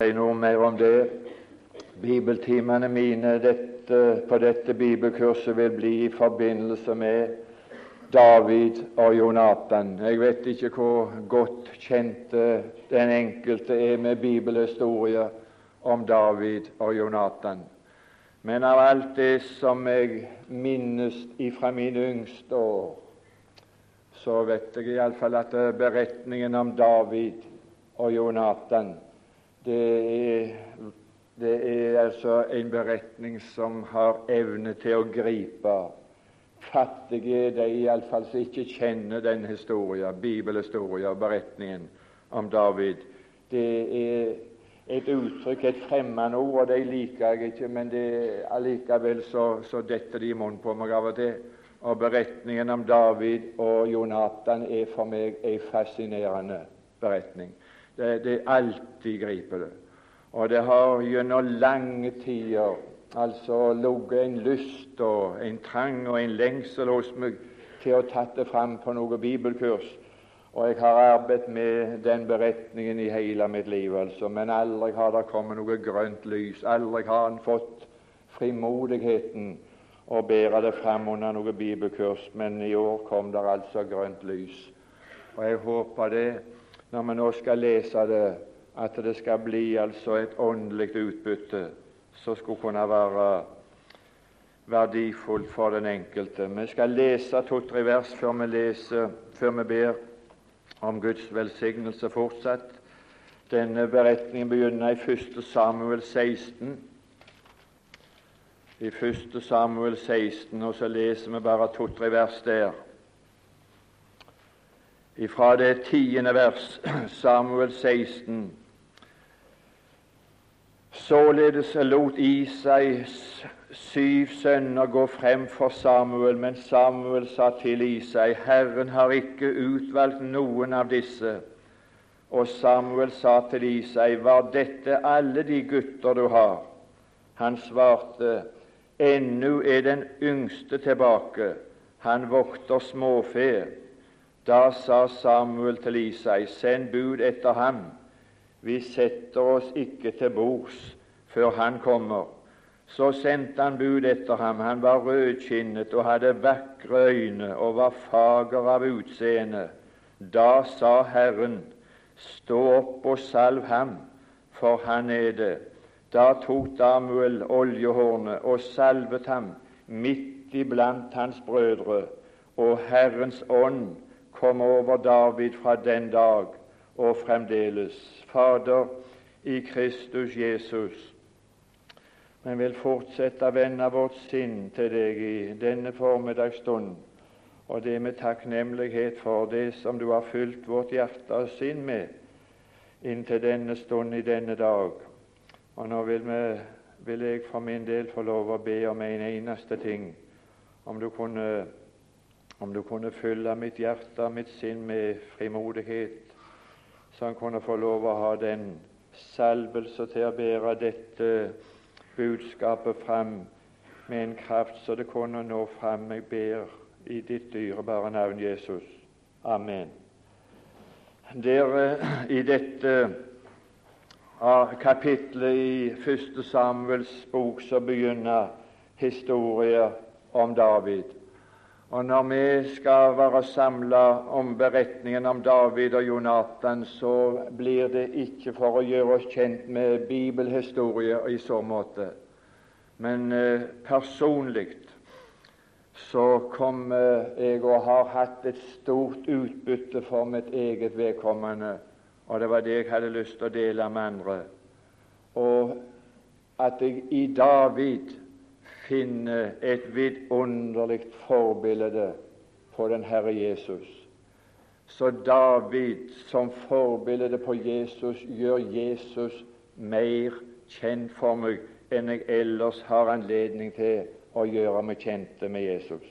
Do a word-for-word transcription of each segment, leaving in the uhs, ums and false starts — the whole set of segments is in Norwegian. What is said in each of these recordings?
Si noe mer om det. Bibeltimene mine dette, på dette bibelkurset vil bli i forbindelse med David og Jonatan. Jeg vet ikke hvor godt kjente den enkelte er med bibelhistorier om David og Jonatan. Men av alt det som jeg minnes ifra mine yngste år, så vet jeg iallfall at beretningen om David og Jonatan, Det er, det er altså en beretning som har evne til å gripe. Fattige er de iallfall som ikke kjenner den historien, bibelhistorien og beretningen om David. Det er et uttrykk, et fremmed ord, og de liker jeg ikke, men det, allikevel så, så detter de i munnen på meg av og til. Og beretningen om David og Jonatan er for meg en fascinerende beretning. Det, det alltid griper det. Og det har gjennom lange tider altså ligget en lyst og en trang og en lengsel hos meg til å tatt det fram på noe bibelkurs. Og jeg har arbeidet med den beretningen i hele mitt liv, altså. Men aldri har det kommet noe grønt lys. Aldri har han fått frimodigheten å bære det fram under noe bibelkurs. Men i år kom det altså grønt lys. Og jeg håper det, når vi nå skal lese det, at det skal bli altså et åndelig utbytte som skulle kunne være verdifullt for den enkelte. Vi skal lese to-tre vers før vi leser, før vi ber om Guds velsignelse fortsatt. Denne beretningen begynner i første Samuel seksten. I første Samuel seksten, og så leser vi bare to-tre vers der. Ifra det tiende vers, Samuel seksten. Således lot Isai syv sønner gå frem for Samuel, men Samuel sa til Isai, Herren har ikke utvalgt noen av disse. Og Samuel sa til Isai, var dette alle de gutter du har? Han svarte, ennå er den yngste tilbake, han vokter småfe. Da sa Samuel til Isai, send bud etter ham, vi setter oss ikke til bords før han kommer. Så sendte han bud etter ham, han var rødkinnet og hadde vakre øyne og var fager av utseende. Da sa Herren, stå opp og salv ham, for han er det. Da tok Samuel oljehornet og salvet ham midt iblant hans brødre, og Herrens ånd kom over David fra den dag og fremdeles. Fader, i Kristus Jesus, men vil fortsette å vende vårt sinn til deg i denne formiddagsstund, og det med takknemlighet for det som du har fylt vårt hjerte og sinn med inntil denne stund i denne dag. Og nå vil, vi, vil jeg for min del få lov å be om en eneste ting, om du kunne Om du kunne fylle mitt hjerte og mitt sinn med frimodighet, så han kunne få lov å ha den salvelse til å bære dette budskapet fram med en kraft så det kunne nå fram. Jeg ber i ditt dyrebare navn, Jesus. Amen. Der i dette kapitlet i første Samuels bok så begynner historier om David. Og når vi skal være samlet om beretningen om David og Jonatan, så blir det ikke for å gjøre oss kjent med bibelhistorie i så måte. Men eh, personlig så kom eh, jeg og har hatt et stort utbytte for mitt eget vedkommende, og det var det jeg hadde lyst til å dele med andre. Og at jeg i David finne et vidunderlig forbilde på den Herre Jesus. Så David som forbilde på Jesus gjør Jesus mer kjent for meg enn jeg ellers har anledning til å gjøre meg kjente med Jesus.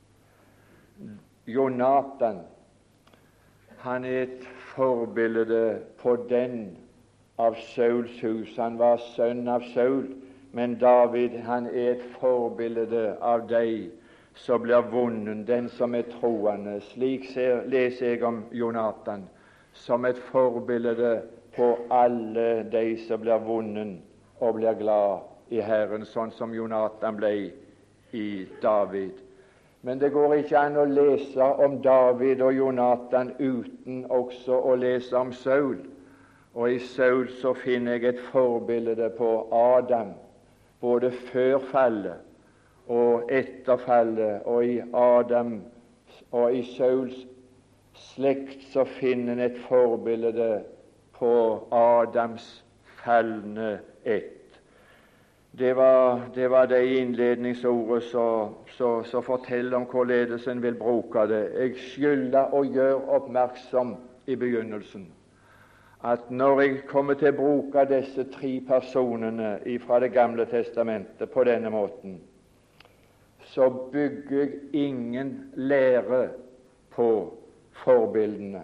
Jonatan, han er et forbilde på den av Sauls hus. Han var sønn av Saul. Men David, han er et forbilde av deg som blir vunnen, den som er troende. Slik ser, leser jeg om Jonatan, som et forbilde på alle de som blir vunnen og blir glad i Herren, sånn som Jonatan ble i David. Men det går ikke an å lese om David og Jonatan uten også å lese om Saul. Og i Saul så finner jeg et forbilde på Adam, både før fallet og etter fallet. Og i Adam og i Sauls slekt så finner en et forbilde på Adams falne ett. Det var det, var det innledningsordet som forteller om hvorledes en vil bruke det. Jeg skylder å gjøre oppmerksom i begynnelsen at når jeg kommer til å bruke disse tre personene fra Det gamle testamentet på denne måten, så bygger jeg ingen lære på forbildene.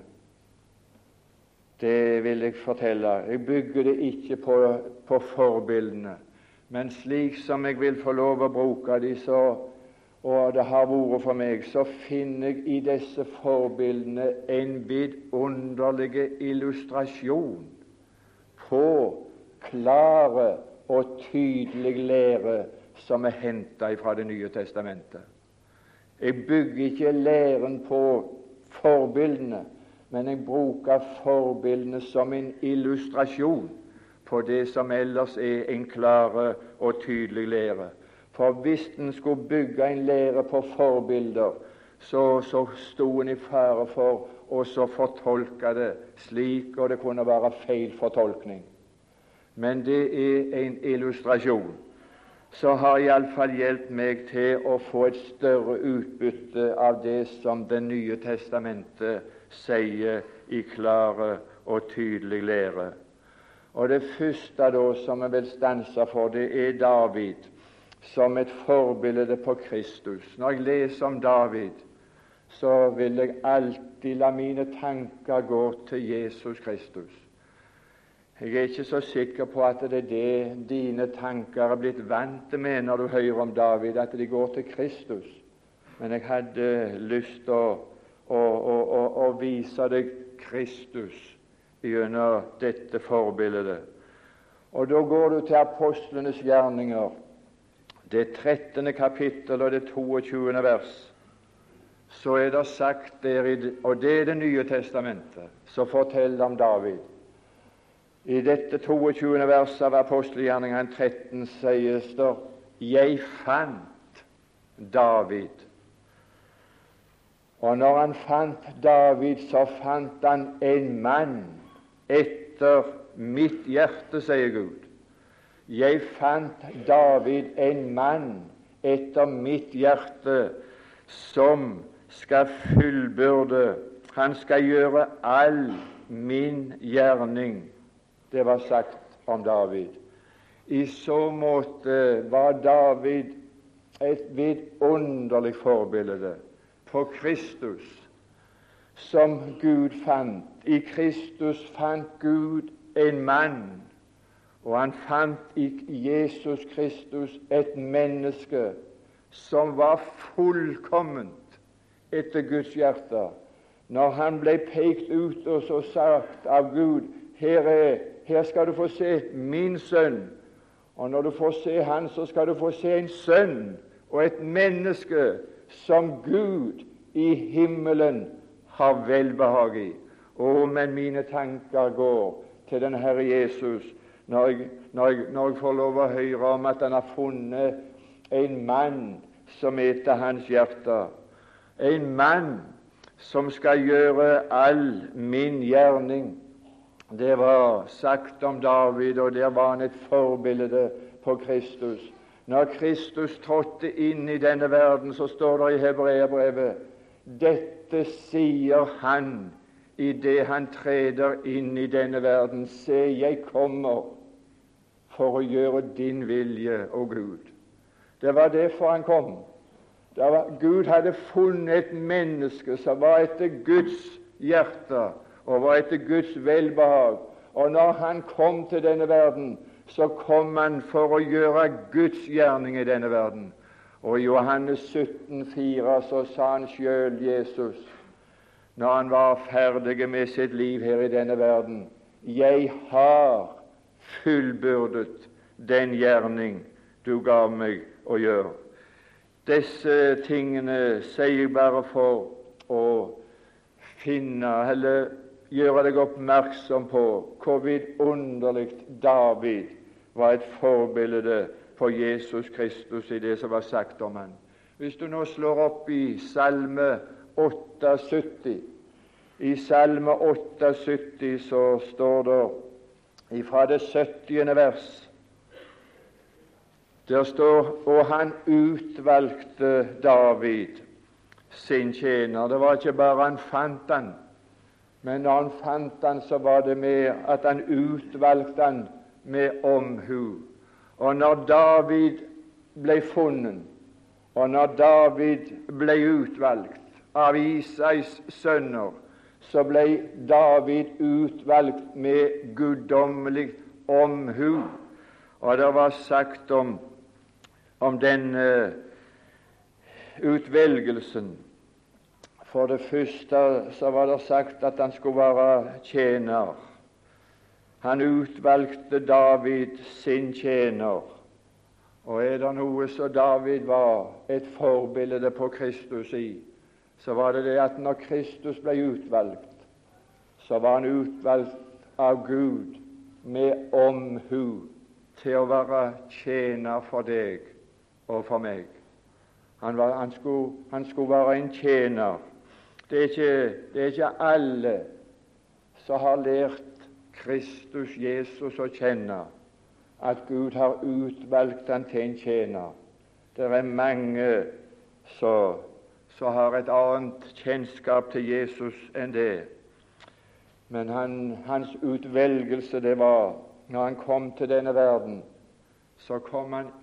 Det vil jeg fortelle. Jeg bygger det ikke på, på forbildene. Men slik som jeg vil få lov å bruke de, så, og det har vært for meg, så finner jeg i disse forbildene en vidunderlig illustrasjon på klare og tydelig lære som er hentet fra Det nye testamentet. Jeg bygger ikke læren på forbildene, men jeg bruker forbildene som en illustrasjon på det som ellers er en klare og tydelig lære. For hvis en skulle bygge en lære på forbilder, så, så sto en i fare for å så fortolke det slik, og det kunne være feil fortolkning. Men det er en illustrasjon som har iallfall hjulpet meg til å få et større utbytte av det som Det nye testamentet sier i klare og tydelig lære. Og det første da som jeg vil stanse for, det er David som et forbilde på Kristus. Når jeg leser om David, så vil jeg alltid la mine tanker gå til Jesus Kristus. Jeg er ikke så sikker på at det er det dine tanker er blitt vant med når du hører om David, at de går til Kristus. Men jeg hadde lyst til å, å, å, å, å vise deg Kristus gjennom dette forbildet. Og da går du til apostlenes gjerninger, det trettende kapittel og det toogtjuende vers. Så er det sagt der, og det er Det nye testamentet, som forteller om David. I dette toogtjuende verset av apostelgjerningene tretten sies det: Jeg fant David. Og når han fant David, så fant han en mann etter mitt hjerte, sier Gud. Jeg fant David, en mann etter mitt hjerte, som skal fullbyrde, han skal gjøre all min gjerning. Det var sagt om David. I så måte var David et vidunderlig forbilde på Kristus, som Gud fant. I Kristus fant Gud en mann, og han fant i Jesus Kristus et menneske som var fullkomment etter Guds hjerte. Når han ble pekt ut og så sagt av Gud: her, er, her skal du få se min sønn. Og når du får se han, så skal du få se en sønn og et menneske som Gud i himmelen har velbehag i. Å, men mine tanker går til den Herre Jesus når jeg, når, jeg, når jeg får lov å høre om at han har funnet en mann som er til hans hjerte. En mann som skal gjøre all min gjerning. Det var sagt om David, og der var han et forbilde på Kristus. Når Kristus trådte inn i denne verden, så står det i Hebreerbrevet: dette sier han i det han treder inn i denne verden: se, jeg kommer for å gjøre din vilje, å Gud. Det var derfor han kom. Det var, Gud hadde funnet et menneske som var etter Guds hjerte og var etter Guds velbehag. Og når han kom til denne verden, så kom han for å gjøre Guds gjerning i denne verden. Og i Johannes sytten fire så sa han selv, Jesus, når han var ferdig med sitt liv her i denne verden: jeg har fullbyrdet den gjerning du gav meg å gjøre. Disse tingene sier jeg bare for å finne, eller gjøre deg oppmerksom på hvor vidunderlig David var et forbilde på Jesus Kristus i det som var sagt om han. Hvis du nå slår opp i Salme syttiåtte, i Salme syttiåtte så står det ifra det syttiende vers, der står: og han utvalgte David sin tjener. Det var ikke bare han fant han, men når han fant han, så var det med at han utvalgte han med omhu. Og når David ble funnet, og når David ble utvalgt av Isais sønner, så ble David utvalgt med guddommelig omhu. Og det var sagt om, om den uh, utvelgelsen. For det første så var det sagt at han skulle være tjener. Han utvalgte David sin tjener. Og er det noe så David var et forbilde på Kristus i, så var det det at når Kristus ble utvalgt, så var han utvalgt av Gud med omhu til å være tjener for deg og for meg. Han, var, han, skulle, han skulle være en tjener. Det er, ikke, det er ikke alle som har lært Kristus Jesus å kjenne, at Gud har utvalgt han til en tjener. Det er mange som har et annet kjennskap til Jesus enn det. Men han, hans utvelgelse, det var når han kom til denne verden, så kom han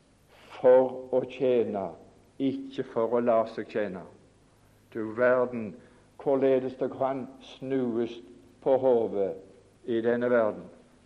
for å tjene, ikke for å la seg tjene. Du verden, hvorledes det kan snues på hodet i denne verden.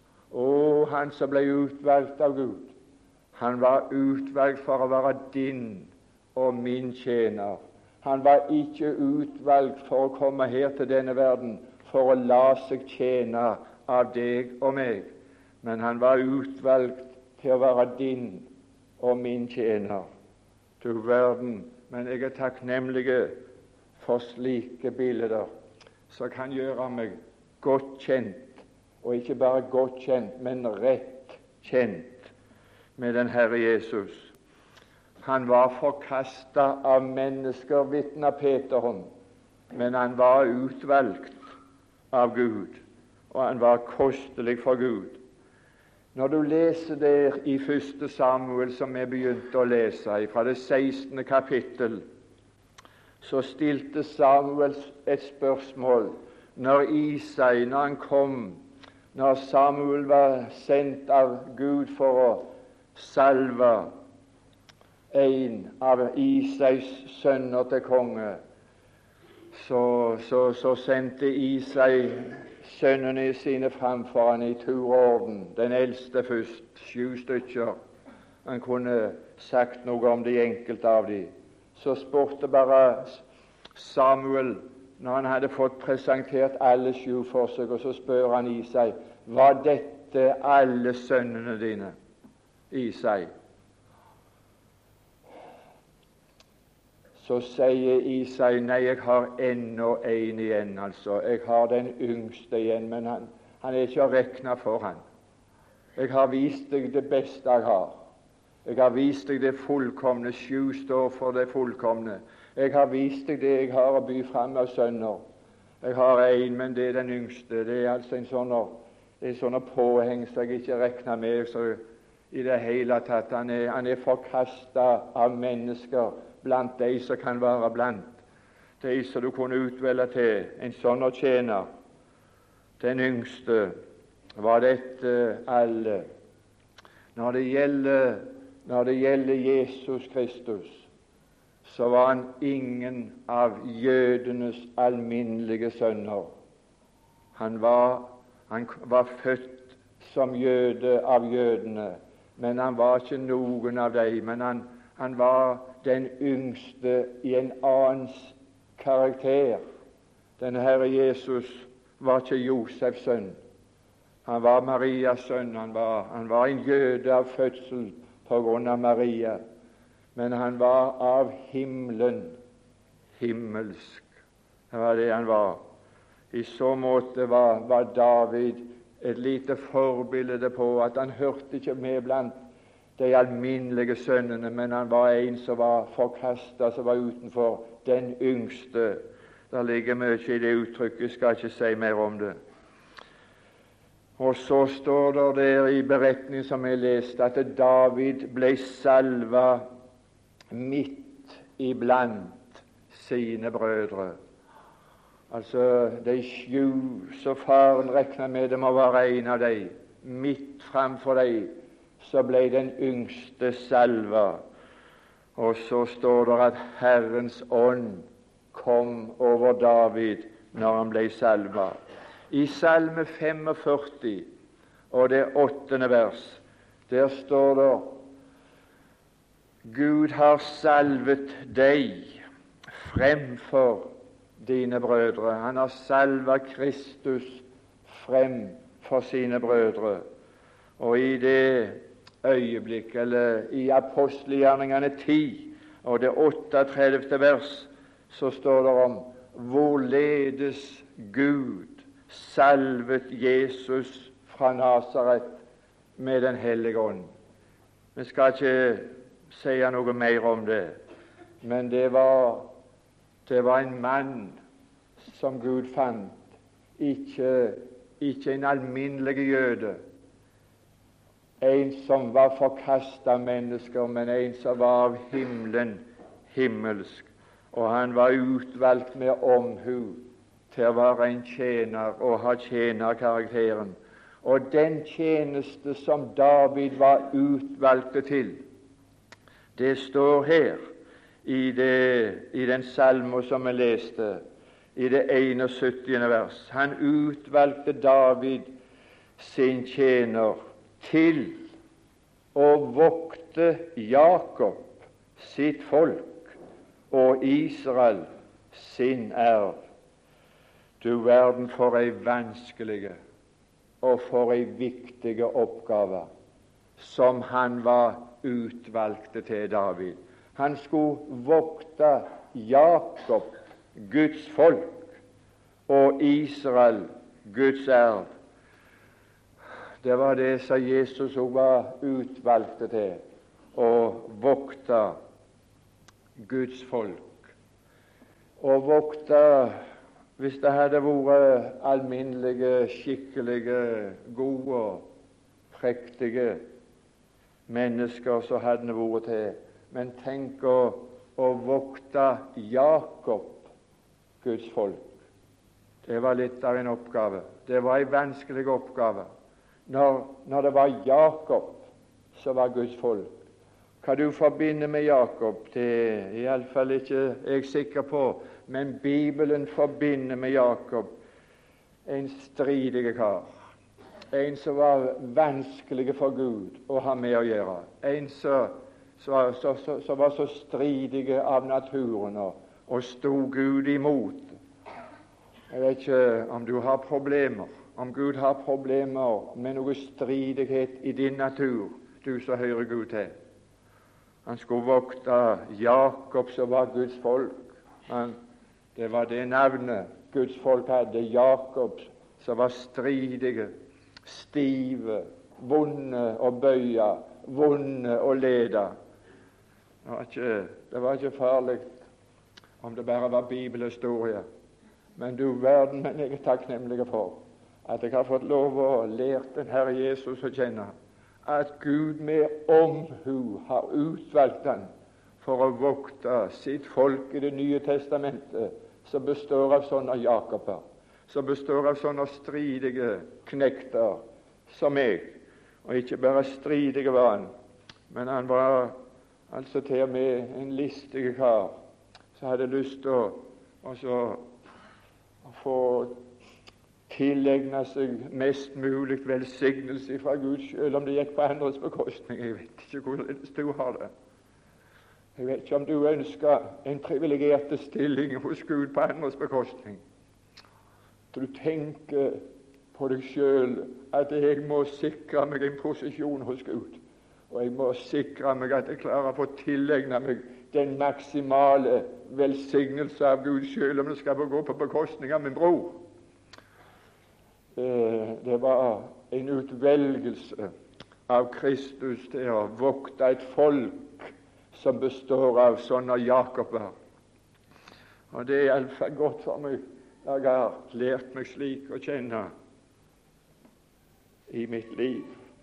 Og han som ble utvalgt av Gud, han var utvalgt for å være din og min tjener. Han var ikke utvalgt for å komme her til denne verden for å la seg tjene av deg og meg, men han var utvalgt til å være din og min tjener. Du verden, men jeg er takknemlig for slike bilder som kan gjøre meg godt kjent, og ikke bare godt kjent, men rett kjent med den Herre Jesus. Han var forkastet av mennesker, vitner Peter om, men han var utvalgt av Gud, og han var kostelig for Gud. Når du leser der i første Samuel, som vi begynte å lese, fra det sekstende kapittel, så stilte Samuel et spørsmål når Isai, når han kom, når Samuel var sendt av Gud for å salve en av Isais sønner til konge, så, så, så sendte Isai sønnene sine framfor han i turorden. Den eldste først, sju stykker. Han kunne sagt noe om de enkelte av de. Så spurte bare Samuel, når han hadde fått presentert alle sju for seg, og så spør han Isai: var dette alle sønnene dine, Isai? Så sier Isai: nei, jeg har ennå en igjen, altså. Jeg har den yngste igjen, men han, han er ikke å regne for han. Jeg har vist deg det beste jeg har. Jeg har vist deg det fullkomne. Sju står for det fullkomne. Jeg har vist deg det jeg har å by fram av sønner. Jeg har en, men det er den yngste. Det er altså en sånn, det er sånn påheng som jeg ikke regner med så i det hele tatt. Han er, han er forkastet av mennesker blant de som kan være blant de som du kunne utvelge til en sånn å tjene. Den yngste var dette alle. Når det gjelder, når det gjelder Jesus Kristus, så var han ingen av jødenes alminnelige sønner. Han var, han var født som jøde av jødene, men han var ikke noen av dem. Men han, han var den yngste i en annens karakter. Den Herre Jesus var ikke Josefs sønn, Han var Marias sønn. Han var, han var en jøde av fødsel på grunn av Maria, men han var av himmelen, himmelsk. Det var det han var. I så måte var, var David et lite forbilde på at han hørte ikke med blant de alminnelige sønnene, men han var en som var forkastet, som var utenfor, den yngste. Det ligger mye i det uttrykket, jeg skal ikke si mer om det. Og så står det der i beretningen som jeg leste, at David ble salva midt iblant sine brødre. Altså de sju, så faren regner med det må være en av dem. Midt framfor dem så ble den yngste salva. Og så står det at Herrens ånd kom over David når han ble salva. I Salme femogførti og det åttende vers, der står det: Gud har salvet deg fremfor dine brødre. Han har salva Kristus frem for sine brødre. Og i det øyeblikk, eller i apostelgjerningene ti og det otteogtredivte vers, så står det om hvorledes Gud salvet Jesus fra Nasaret med Den hellige ånd. Vi skal ikke si noe mer om det, men det var, det var en mann som Gud fant, ikke, ikke en alminnelig jøde, en som var forkastet av mennesker, men en som var av himmelen, himmelsk. Og han var utvalgt med omhu til å være en tjener og ha tjenerkarakteren. Og den tjeneste som David var utvalgt til, det står her i, det, i den salmo som vi leste, i det enogsyttiende vers. Han utvalgte David sin tjener til å vokte Jakob sitt folk og Israel sin erv. Du verden for ei vanskelige og for ei viktige oppgave som han var utvalgte til, David. Han skulle vokte Jakob, Guds folk, og Israel, Guds erv. Det var det som Jesus også var utvalgte til, å vokte Guds folk. Og vokte, hvis det hadde vært alminnelige, skikkelige, gode, prektige mennesker, så hadde det vært til. Men tenk å, å vokte Jakob, Guds folk. Det var litt av en oppgave. Det var en vanskelig oppgave. Når, når det var Jakob som var Guds folk. Hva du forbinder med Jakob, det er iallfall ikke jeg sikker på, men Bibelen forbinder med Jakob en stridig kar. En som var vanskelig for Gud å ha med å gjøre. En som, som, som, som var så stridig av naturen og, og stod Gud imot. Jeg vet ikke om du har problemer, om Gud har problemer med noe stridighet i din natur, du som hører Gud til. Han skulle vokte Jakob, som var Guds folk. Han, det var det navnet Guds folk hadde, Jakob, som var stridige, stive, vonde å bøye, vonde å lede. Det var ikke, det var ikke farlig om det bare var bibelhistorie. Men du verden, men jeg er takknemlig for at jeg har fått lov å lære den Herre Jesus å kjenne, at Gud med omhu har utvalgt han for å vokte sitt folk i Det nye testamentet, som består av sånne Jakober, som består av sånne stridige knekter som meg. Og ikke bare stridige var han, men han var altså til og med en listig kar som hadde lyst til å, også, å få tilegne seg mest mulig velsignelse fra Gud, selv om det gikk på andres bekostning. Jeg vet ikke hvordan du har det. Jeg vet ikke om du ønsker en privilegert stilling hos Gud på andres bekostning. Du tenker på deg sjøl at jeg må sikre meg en posisjon hos Gud. Og jeg må sikre meg at jeg klarer å få tilegnet meg den maksimale velsignelse av Gud, selv om det skal gå på bekostning av min bror. Det var en utvelgelse av Kristus til å vokte et folk som består av sånne Jakober. Og det er iallfall godt for meg. Jeg har lært meg slik å kjenne i mitt liv.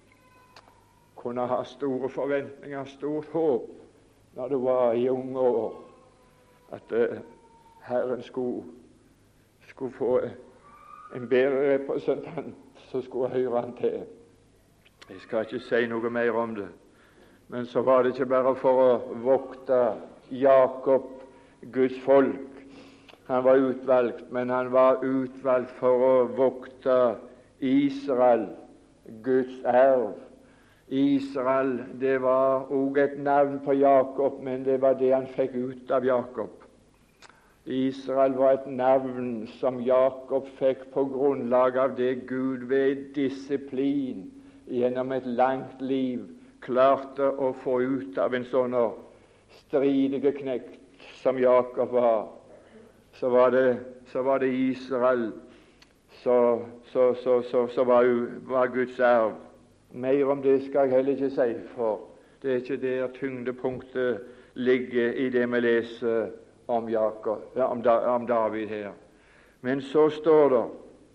Kunne ha store forventninger, stort håp når du var i unge år, at uh, Herren skulle, skulle få en bedre representant som skulle høre han til. Jeg skal ikke si noe mer om det, men så var det ikke bare for å vokte Jakob, Guds folk. Han var utvalgt, men han var utvalgt for å vokte Israel, Guds arv. Israel, det var også et navn på Jakob, men det var det han fikk ut av Jakob. Israel var et navn som Jakob fikk på grunnlag av det Gud ved disiplin gjennom et langt liv klarte å få ut av en sånn stridige knekt som Jakob var. Så var det, så var det Israel så, så, så, så, så var, var Guds arv. Mer om det skal jeg heller ikke si, for det er ikke der tyngdepunktet ligger i det vi leser om, Jakob, ja, om, da, om David her. Men så står det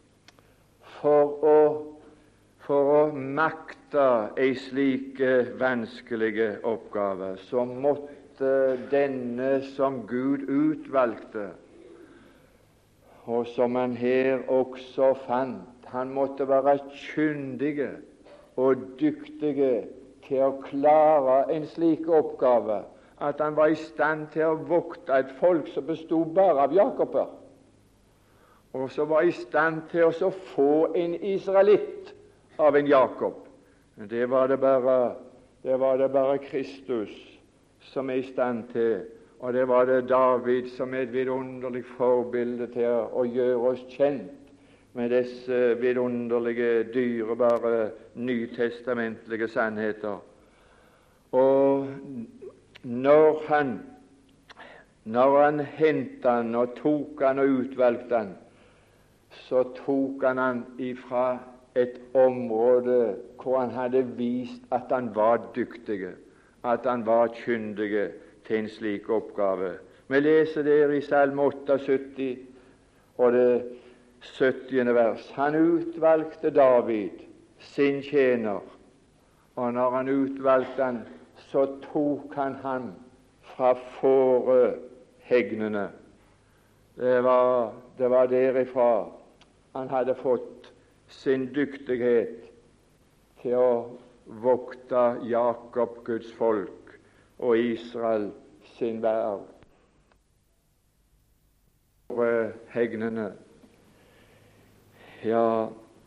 for å, for å makte ei slik vanskelige oppgave, så måtte denne som Gud utvalgte, og som han her også fant, han måtte være kyndige og dyktige til å klare en slik oppgave, at han var i stand til å vokte et folk som bestod bare av Jakober, og som var i stand til å få en israelitt av en Jakob. Det var det bare, det var det bare Kristus som er i stand til. Og det var det David som er et vidunderlig forbilde til å gjøre oss kjent med disse vidunderlige, dyrebare, nytestamentlige sannheter. Og når han når han hentet han og tok han og utvalgte han, så tok han han ifra et område hvor han hadde vist at han var dyktige, at han var kyndige til en slik oppgave. Vi leser der i Salme syttiåtte og det syttiende vers. Han utvalgte David, sin tjener, og når han utvalgte han, så tok han ham fra fårehegnene. Det var, det var derifra han hadde fått sin dyktighet til å vokte Jakob, Guds folk, og Israel sin verv. Hegnene, ja,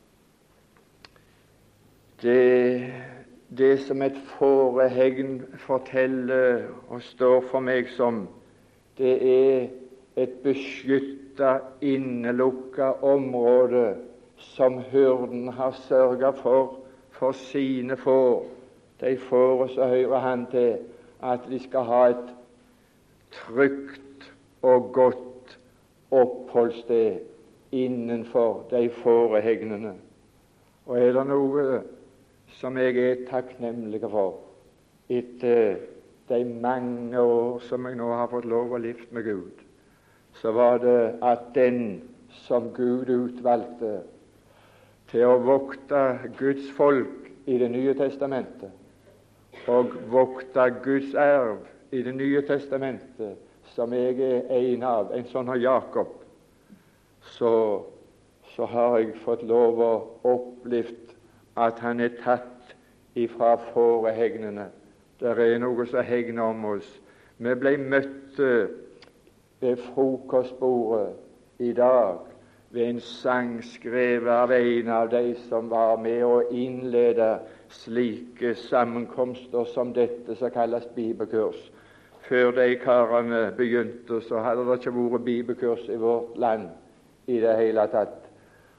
det, det som et fårehegn forteller og står for meg som, det er et beskyttet, innelukket område som hyrden har sørget for for sine får. De får så hører han til at de skal ha et trygt og godt oppholdssted innenfor de fårehegnene. Og er det noe som jeg er takknemlig for etter de mange år som jeg nå har fått lov å leve med Gud, så var det at den som Gud utvalgte til å vokte Guds folk i Det nye testamentet, og vokte Guds arv i Det nye testamentet, som jeg er en av, en sånn av Jakob, så, så har jeg fått lov å oppleve at han er tatt ifra fårehegnene. Der er noe som hegner om oss. Vi ble møtt ved frokostbordet i dag ved en sang skrevet av en av de som var med å innlede slike sammenkomster som dette som kalles bibelkurs. Før de karene begynte, så hadde det ikke vært bibelkurs i vårt land i det hele tatt.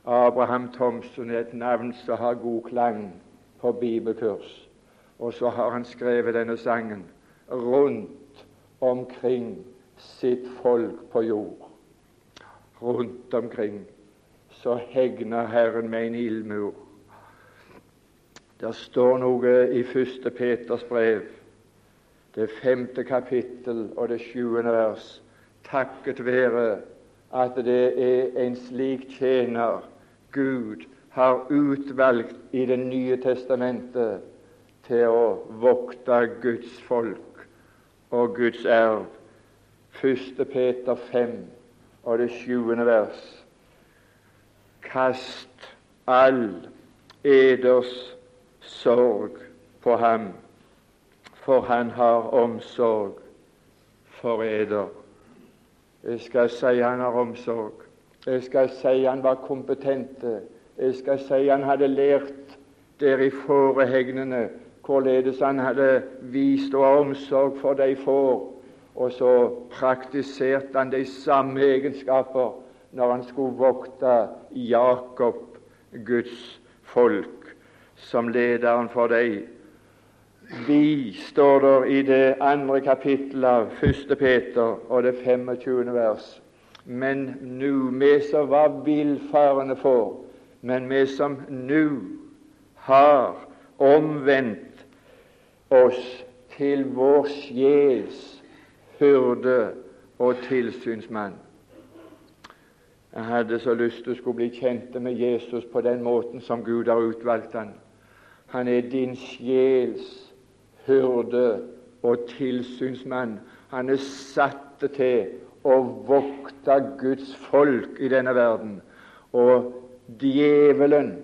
Abraham Thomsen er et navn som har god klang på bibelkurs. Og så har han skrevet denne sangen rundt omkring sitt folk på jord. Rundt omkring så hegner Herren med en ildmur. Der står noe i første Peters brev, det femte kapittel og det sjuende vers, takket være at det er en slik tjener Gud har utvalgt i Det nye testamentet til å vokte Guds folk og Guds erv. første Peter fem og det sjuende vers. Kast all eders sorg på ham, for han har omsorg for eder. Jeg skal si han har omsorg. Jeg skal si han var kompetente. Jeg skal si han hadde lært der i fårehegnene hvorledes han hadde vist og omsorg for de får, og så praktiserte han de samme egenskaper når han skulle vokte Jakob, Guds folk, som lederen for deg. Vi, står der i det andre kapittelet av første Peter og det femogtjuende vers. Men nu, vi som var villfarende for, men vi som nu har omvendt oss til vår sjels hyrde og tilsynsmann. Jeg hadde så lyst til å skulle bli kjent med Jesus på den måten som Gud har utvalgt han. Han er din sjels hyrde og tilsynsmann. Han er satt til å vokte Guds folk i denne verden. Og djevelen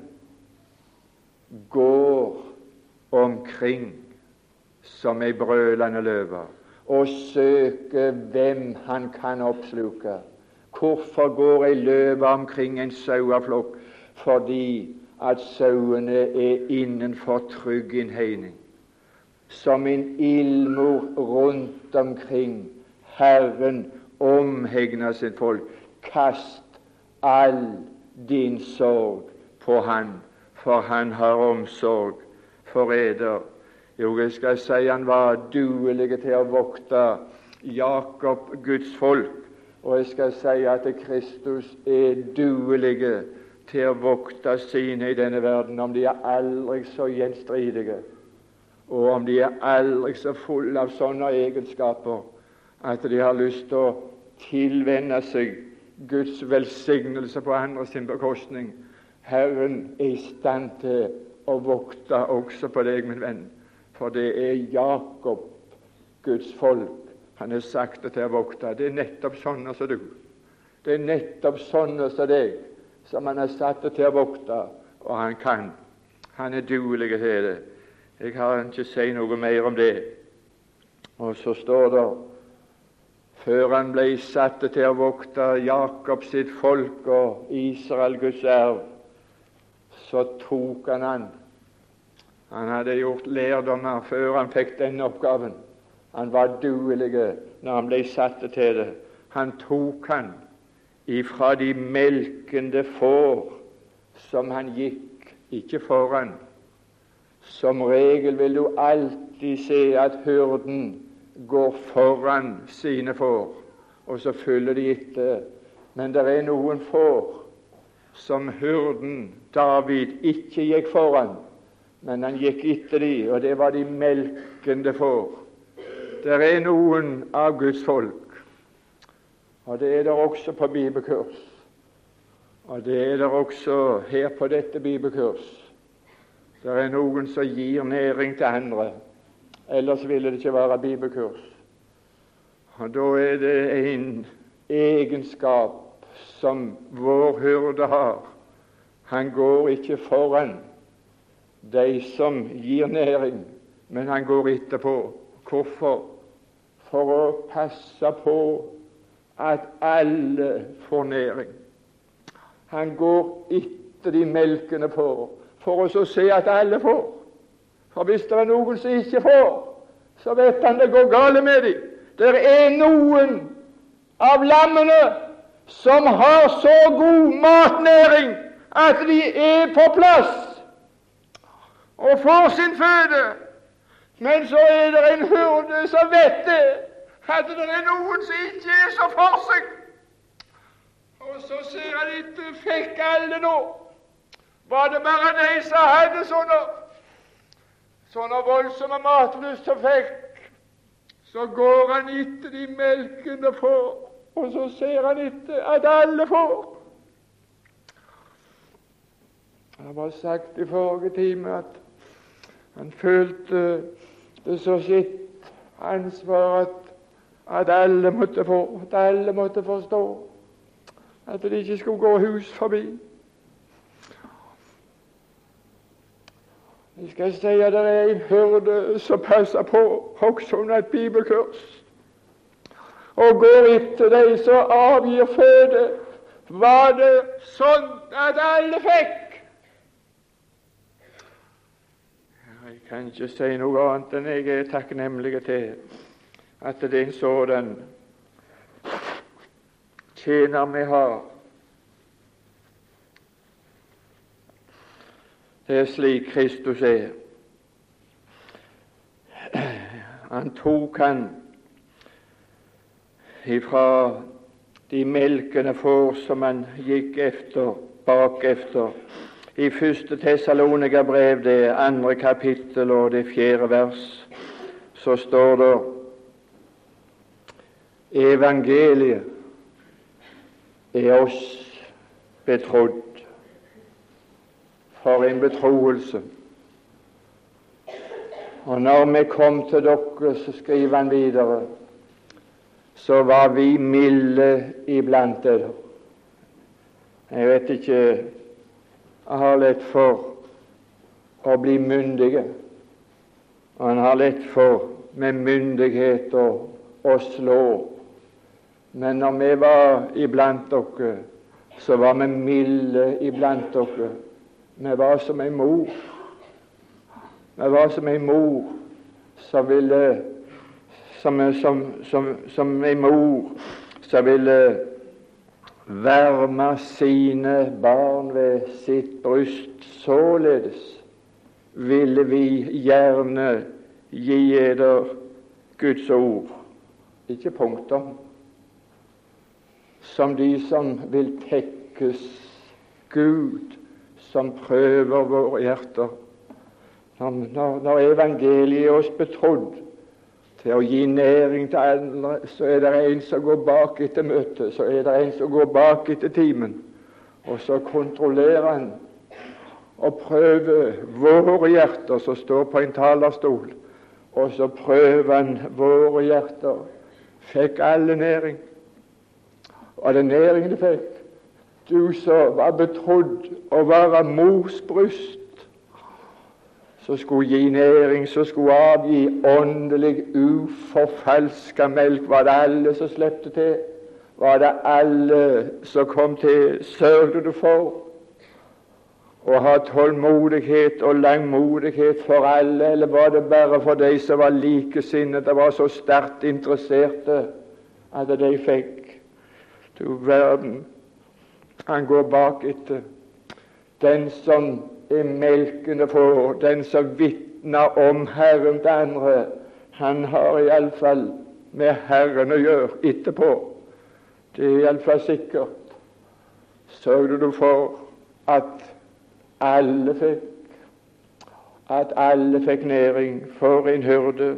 går omkring som ei brølende løve og søker hvem han kan oppsluke. Hvorfor går ei løve omkring en saueflokk? Fordi at sauene er innenfor trygg innhegning. Som en ildmur rundt omkring Herren omhegner sitt folk. Kast all din sorg på han, for han har omsorg for eder. Jo, jeg skal si han var duelig til å vokte Jakob, Guds folk, og jeg skal si at Kristus er duelig til å vokte sine i denne verden, om de er aldri så gjenstridige, og om de er aldri så fulle av sånne egenskaper at de har lyst til å tilvenne seg Guds velsignelse på andre sin bekostning. Herren er i stand til å vokte også på deg, min venn, for det er Jakob, Guds folk, han er sagt til å vokte. Det er nettopp sånne som du. Det er nettopp sånne som deg, som han er satt til å vokte, og han kan. Han er duelig til det. Jeg har ikke si noe mer om det. Og så står det, før han ble satt til å vokte Jakob sitt folk og Israel Guds erv, så tok han han. Han hadde gjort lærdommer før han fikk denne oppgaven. Han var duelig når han ble satt til det. Han tok han ifra de melkende får som han gikk, ikke foran. Som regel vil du alltid se at hyrden går foran sine får, og så følger de etter. Men det er noen får som hyrden David ikke gikk foran, men han gikk etter de, og det var de melkende får. Det er noen av Guds folk, og det er det også på bibelkurs, og det er det også her på dette bibelkurs. Det er noen som gir næring til andre, ellers ville det ikke være bibelkurs. Og da er det en egenskap som vår hyrde har. Han går ikke foran de som gir næring, men han går etterpå. Hvorfor? For å passe på at alle får næring. Han går etter de melkende får, for å se at alle får. For hvis det er noen som ikke får, så vet han det går gale med dem. Det er noen av lammene som har så god matnæring at de er på plass og får sin føde. Men så er det en hyrde som vet det, at det er noen som ikke er så for seg. Og så ser han etter, fikk alle nå. Var det bare de som hadde sånne, sånne voldsomme matlyst som fikk, så går han etter de melkende får, og så ser han etter at alle får. Det var sagt i forrige time at han følte det så sitt ansvar at, at alle måtte få, at alle måtte forstå, at det ikke skulle gå hus forbi. Jeg skal si at det er en hyrde som passer på også under et bibelkurs, og går etter de som avgir føde. Var det sånn at alle fikk? Jeg kan ikke si noe annet enn jeg er takknemlig til at det er en sådan tjener vi har. Det er slik Kristus er. Han tok han ifra de melkende får som han gikk efter, bak efter. I første Tessalonikerbrev, det andre kapittel og det fjerde vers, så står det: evangeliet er oss betrodd. For en betroelse. Og når vi kom til dere, så skriver han videre, så var vi milde iblant dere. Jeg vet ikke, jeg har lett for å bli myndige, og han har lett for med myndighet å, å slå. Men når vi var iblant dere, så var vi milde iblant dere. Vi var som en mor. Vi var som en mor som ville som, som, som, som en mor som ville varme sine barn ved sitt bryst. Således ville vi gjerne gi eder Guds ord, ikke punkter, som de som vil tekkes Gud, som prøver våre hjerter. Når, når evangeliet er oss betrodd til å gi næring til andre, så er det en som går bak etter møtet, så er det en som går bak etter timen, og så kontrollerer han og prøver våre hjerter som står på en talerstol, og så prøver han våre hjerter. Fikk alle næring? Og det næring de fikk? Du som var betrodd å være mors bryst, som skulle gi næring, som skulle avgi åndelig, uforfalska melk. Var det alle som slepte til? Var det alle som kom til? Sørgde du for å ha tålmodighet og langmodighet for alle, eller var det bare for de som var likesinnede, som var så sterkt interesserte at de fikk? Du verden, han går bak etter. Den som er melkende for, den som vitner om Herren til andre, han har iallfall med Herren å gjøre etterpå. Det er iallfall sikkert. Sørgde du for at alle fikk, at alle fikk næring? For en hyrde.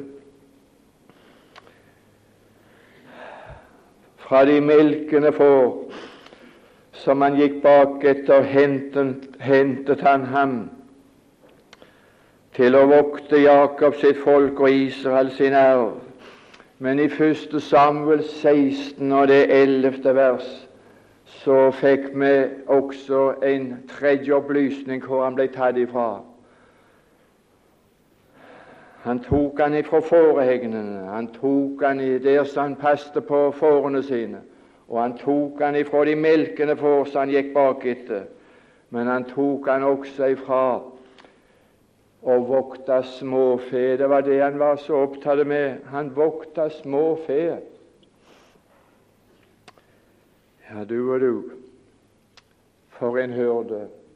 Fra de melkende får som han gikk bak etter, hentet, hentet han ham til å vokte Jakob sitt folk og Israel sin arv. Men i første Samuel seksten og det ellevte vers så fikk vi også en tredje opplysning hvor han ble tatt ifra. Han tok han ifra fårehegnene, han tok han i der som han passte på fårene sine, og han tok han ifra de melkende får som han gikk bak etter, men han tok han også ifra å vokte småfe. Det var det han var så opptatt med. Han vokta småfe. Ja, du og du, for en hyrde.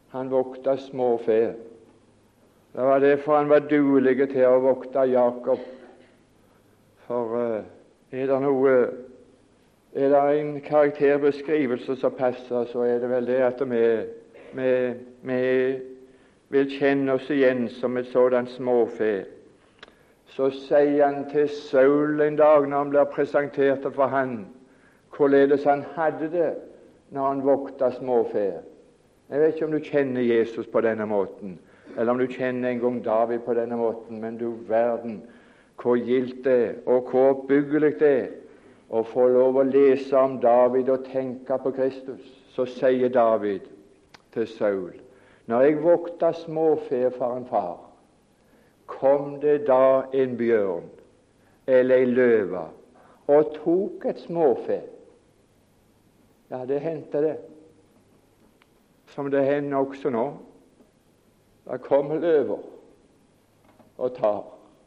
Han vokta småfe. Det var derfor han var duelig til å vokte Jakob. For uh, er det noe Er det en karakterbeskrivelse som passer, så er det vel det at vi, vi, vi vil kjenne oss igjen som et sådant småfe. Så sier han til Saul en dag når han blir presentert for han, hvorledes han hadde det når han vokta småfe. Jeg vet ikke om du kjenner Jesus på denne måten, eller om du kjenner en gang David på denne måten, men du verden, hvor gildt det er, og hvor oppbyggelig det er å få lov å lese om David og tenke på Kristus. Så sier David til Saul, når jeg vokta småfe for en far, kom det da en bjørn eller en løve og tok et småfe. Ja, det hendte det, som det hender også nå. Det kommer løver og tar.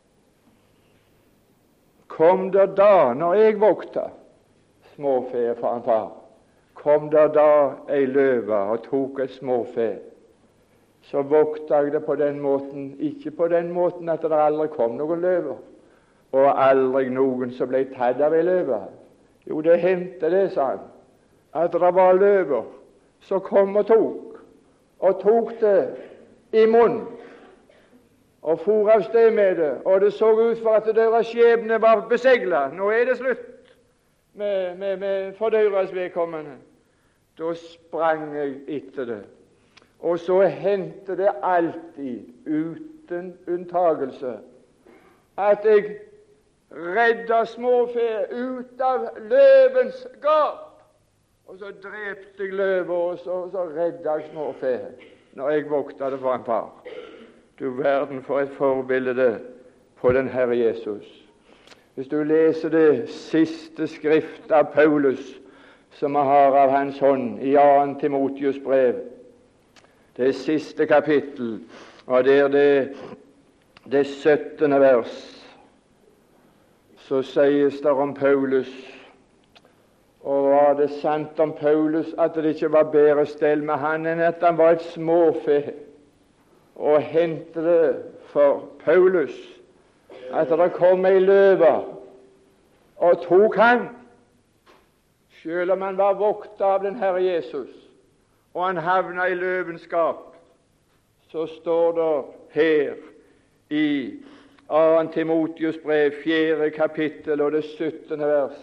Kom der da, når jeg vokta småfe for en far, kom der da ei løve og tok et småfe, så vokta jeg det på den måten, ikke på den måten at det aldri kom noen løver, og aldri noen som ble tatt av ei løve. Jo, det hendte det, sa han, at det var løver som kom og tok, og tok det i munnen, og for av sted med det, og det så ut for at deres skjebne var beseglet. Nå er det slutt med, med, med for deres vedkommende. Da sprang jeg etter det, og så hendte det alltid, uten unntagelse, at jeg redda småfe ut av løvens gap, og så drepte jeg løver, og så, så redda jeg småfe når jeg vokta det for en far. Du verden for et forbilde på den Herre Jesus. Hvis du leser det siste skrift av Paulus som vi har av hans hånd i annet Timotius brev, det siste kapittel, og det er det, det syttende vers, så sies det om Paulus, og var det sant om Paulus at det ikke var bedre stell med han enn at han var et småfe, og hente det for Paulus at det kom ei løve og tok han, selv om han var vokta av den Herre Jesus, og han havna i løvens gap. Så står det her i annet Timotius brev, fjerde kapittel og det syttende vers,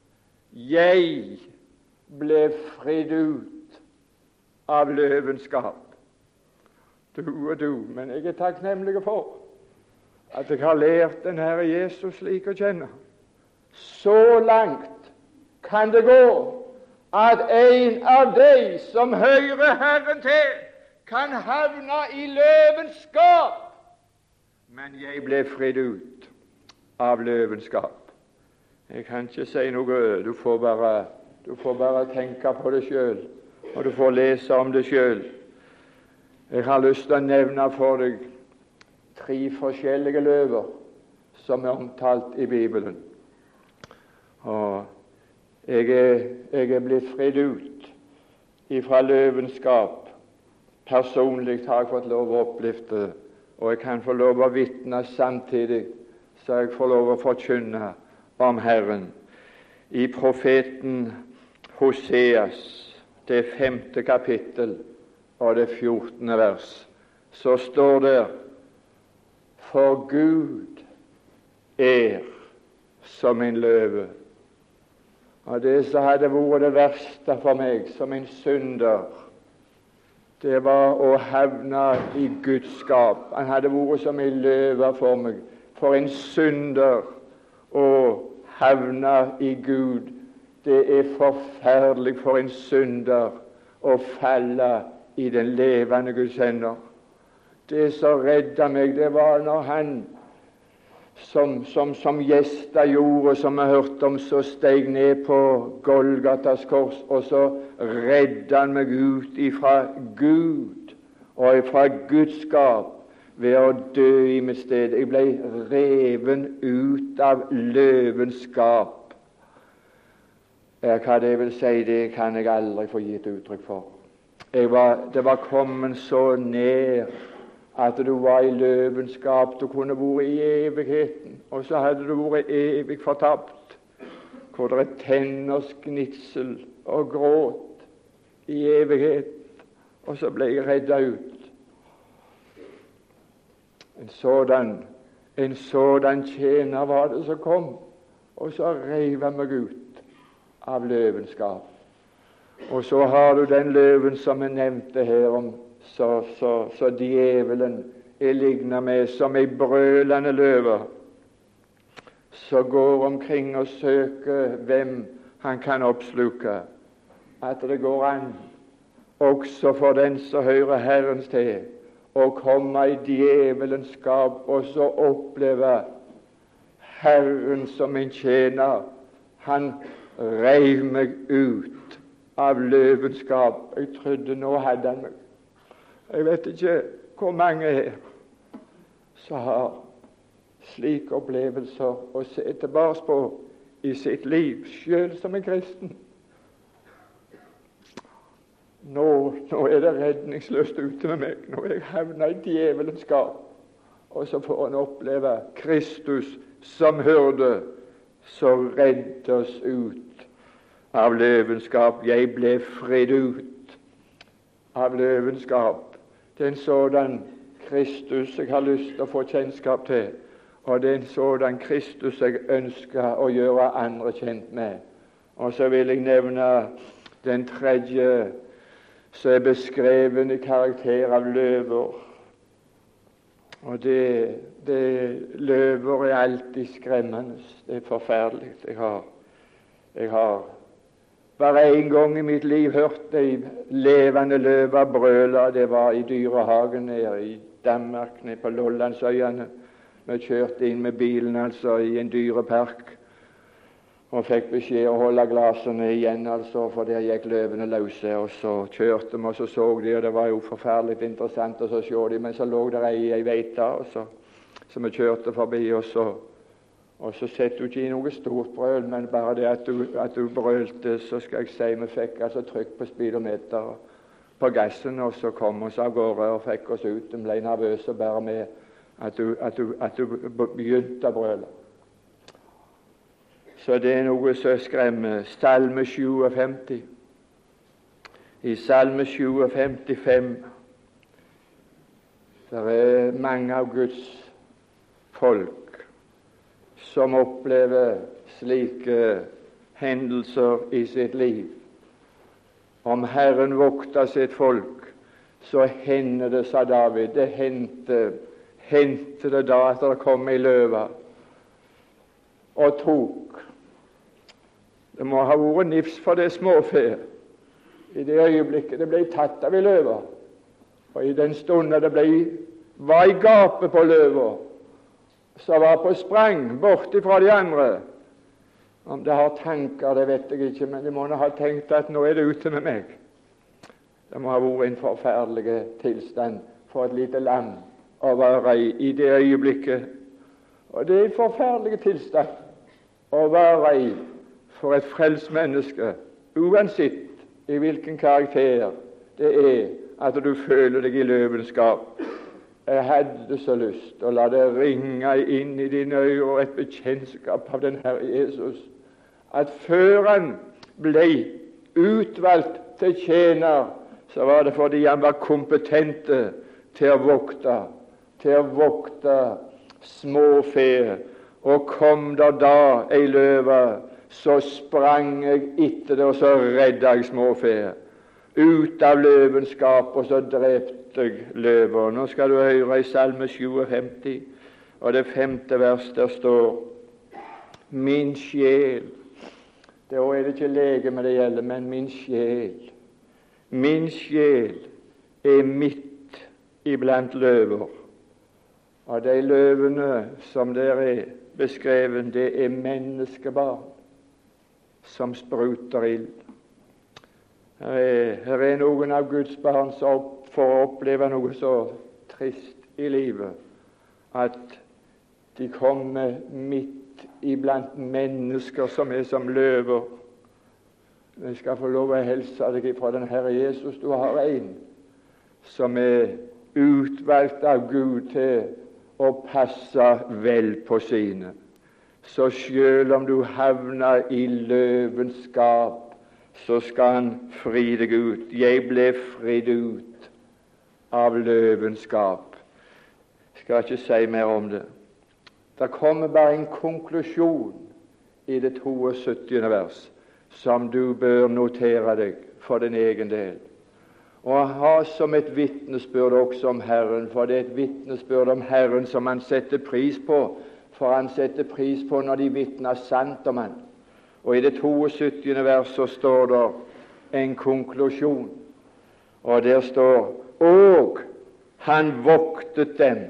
jeg ble fridd ut av løvens gap. Du og du, men jeg er takknemlig for at jeg har lært den Herre Jesus slik å kjenne. Så langt kan det gå at en av de som hører Herren til, kan havne i løvens gap. Men jeg ble fridd ut av løvens gap. Jeg kan ikke si noe. Du får bare, du får bare tenke på det selv, og du får lese om det selv. Jeg har lyst til å nevne for deg tre forskjellige løver som er omtalt i Bibelen. Og jeg er, jeg er blitt fridd ut ifra løvens gap. Personlig har jeg fått lov å oppleve det, og jeg kan få lov å vitne samtidig, så jeg får lov å forkynne om Herren. I profeten Hoseas, det femte kapittel, og det fjortende vers, så står det, for Gud er som en løve. Og det som hadde vært det verste for meg som en synder, det var å havne i Guds skap. Han hadde vært som en løve for meg, for en synder å havne i Gud. Det er forferdelig for en synder å falle i den levende Guds hender. Det som redda meg, det var når han som, som, som gjesta jorda, som vi hørte om, så steg ned på Golgatas kors, og så redda han meg ut ifra Gud og ifra Guds skap ved å dø i mitt sted. Jeg ble reven ut av løvens skap. Ja, hva det vil si, det kan jeg aldri få gitt uttrykk for. jeg var, det var kommet så ned at du var i løvenskap. Du kunne vært i evigheten, og så hadde du vært evig fortapt, hvor det er tenners gnitsel og gråt i evighet. Og så ble jeg redda ut. En sådan, en sådan tjener var det som kom, og så rev han meg ut av løvenskap. Og så har du den løven som jeg nevnte her om, så, så, så djevelen er lignet med som ei brølende løve, så går omkring og søker hvem han kan oppsluke. At det går an også for den som hører Herrens til, å komme i djevelens skap og så oppleve Herren som en tjener. Han reiv meg ut av løvenskap. Jeg trodde nå hadde han meg. Jeg vet ikke hvor mange her som har slike opplevelser å se tilbake på i sitt liv, selv som en kristen. Nå, nå er det redningsløst ute med meg. Nå er jeg havnet i djevelens skap. Og så får han oppleve Kristus som hyrde, så redde oss ut av løvenskap. Jeg ble fridd ut av løvenskap. Det er en sådan Kristus jeg har lyst til å få kjennskap til, og det er en sådan Kristus jeg ønsker å gjøre andre kjent med. Og så vil jeg nevne den tredje som er beskreven i karakter av løver. Og det, det løver er alltid skremmende. Det er forferdelig. Jeg har, jeg har bare en gang i mitt liv hørt ei levende løve brøle. Det var i dyrehagen nede i Danmark, nede på Lollandsøyene. Vi kjørte inn med bilen altså i en dyrepark og fikk beskjed å holde glasene igjen, altså, for der gikk løvene løse. Og så kjørte vi, og så så de, og det var jo forferdelig interessant å se de, men så lå der ei, ei veita, og så, så vi kjørte forbi, og så Og så setter du ikke i noe stort brøl, men bare det at du, at du brølte, så skal jeg si vi fikk altså trykk på speedometer på gassen, og så kom vi av gårde og fikk oss ut. De ble nervøse bare med at du, at du, at du begynte å brøle. Så det er noe som skremmer. Salme femtisju. I Salme femtifem det er mange av Guds folk som opplever slike hendelser i sitt liv. Om Herren vokter sitt folk, så hender det, sa David, det hendte, hendte det da at det kom ei løve og tok. Det må ha vært nifs for det småfe i det øyeblikket det ble tatt av ei løve, og i den stunden det ble var i gapet på løva, som var på sprang bort ifra de andre. Om det har tanker, det vet jeg ikke, men de må ha tenkt at nå er det ute med meg. Det må ha vært en forferdelig tilstand for et lite lam å være i i det øyeblikket. Og det er en forferdelig tilstand å være i for et frelst menneske, uansett i hvilken karakter det er at du føler deg i løvenskap. Jeg hadde så lyst å la det ringe inn i dine ører et bekjentskap av den Herre Jesus, at før han ble utvalgt til tjener, så var det fordi han var kompetente til å vokte, til å vokte småfe. Og kom der da ei løve, så sprang jeg etter det, og så redda jeg småfe ut av løvenskap, og så drepte jeg løver. Nå skal du høre i Salme femtisju, og det femte vers, der står: min sjel. Da er det ikke legeme det gjelder, men min sjel. Min sjel er midt iblant løver. Og de løvene som der er beskrevet, det er menneskebarn som spruter ild. Her er, her er noen av Guds barn som får oppleve noe så trist i livet, at de kommer midt iblant mennesker som er som løver. Jeg skal få lov å hilse deg fra den Herre Jesus. Du har en som er utvalgt av Gud til å passe vel på sine. Så selv om du havner i løvens skap, så skal han fri deg ut. Jeg ble fridd ut av løvens skap. Jeg skal ikke si mer om det. Det kommer bare en konklusjon i det syttiende vers som du bør notere deg for din egen del, og ha som et vitnesbyrd også om Herren, for det er et vitnesbyrd om Herren som han setter pris på, for han setter pris på når de vitner sant om han. Og i det syttiende vers så står det en konklusjon, og der står: og han voktet dem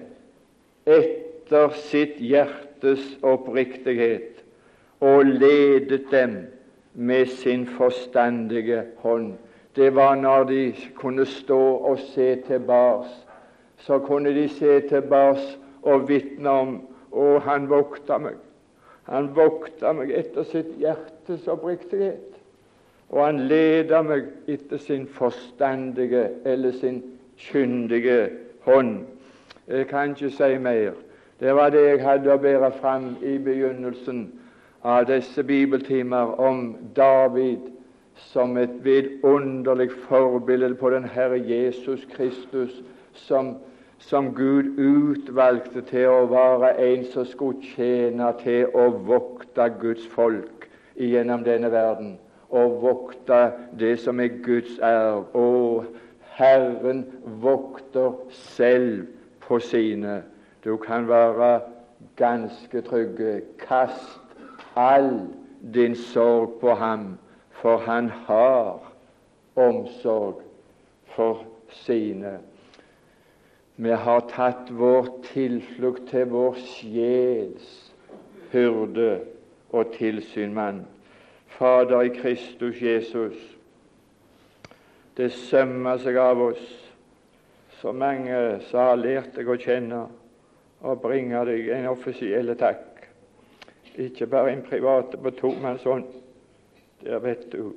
etter sitt hjertes oppriktighet og ledet dem med sin forstandige hånd. Det var når de kunne stå og se tilbake, så kunne de se tilbake og vitne om: å, han vokta meg. Han vokta meg etter sitt hjertes oppriktighet, og han leda meg etter sin forstandige eller sin kyndige hånd. Jeg kan ikke si mer. Det var det jeg hadde å bære fram i begynnelsen av disse bibeltimer om David som et vidunderlig forbilde på den Herre Jesus Kristus, som, som Gud utvalgte til å være en som skulle tjene til å vokte Guds folk gjennom denne verden, og vokte det som er Guds arv. Og Herren vokter selv på sine. Du kan være ganske trygge. Kast all din sorg på ham, for han har omsorg for sine. Vi har tatt vår tilflukt til vår sjels hyrde og tilsynmann, Fader i Kristus Jesus. Det sømmer seg av oss, så mange som har lært deg å kjenne, og bringer deg en offisiell takk. Ikke bare en private på tomannshånd. Der vet du,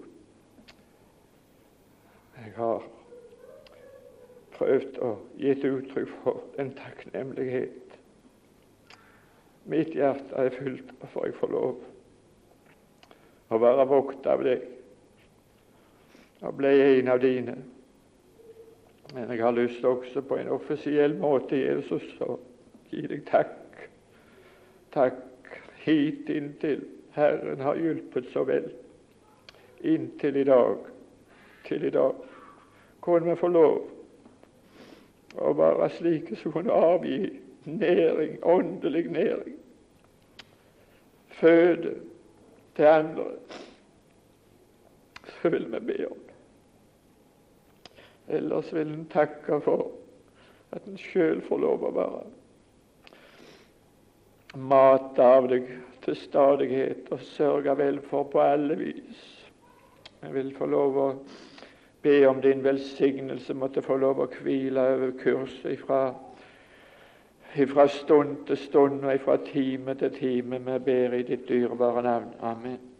jeg har prøvd å gitt uttrykk for en takknemlighet. Mitt hjerte er fullt av for jeg får lov å være vokt av deg og ble en av dine. Men jeg har lyst også på en offisiell måte, Jesus, å gi deg takk. Takk hit inntil Herren har hjulpet så vel. Inntil i dag, til i dag, kunne vi få lov å være slike som kunne avgi næring, åndelig næring, føde til andre. Så vil vi be om det. Ellers vil en takke for at en selv får lov å være mat av deg til stadighet og sørge vel for på alle vis. Jeg vil få lov å be om din velsignelse, måtte få lov å hvile over kurset ifra, ifra stund til stund og ifra time til time. Vi ber i ditt dyrebare navn. Amen.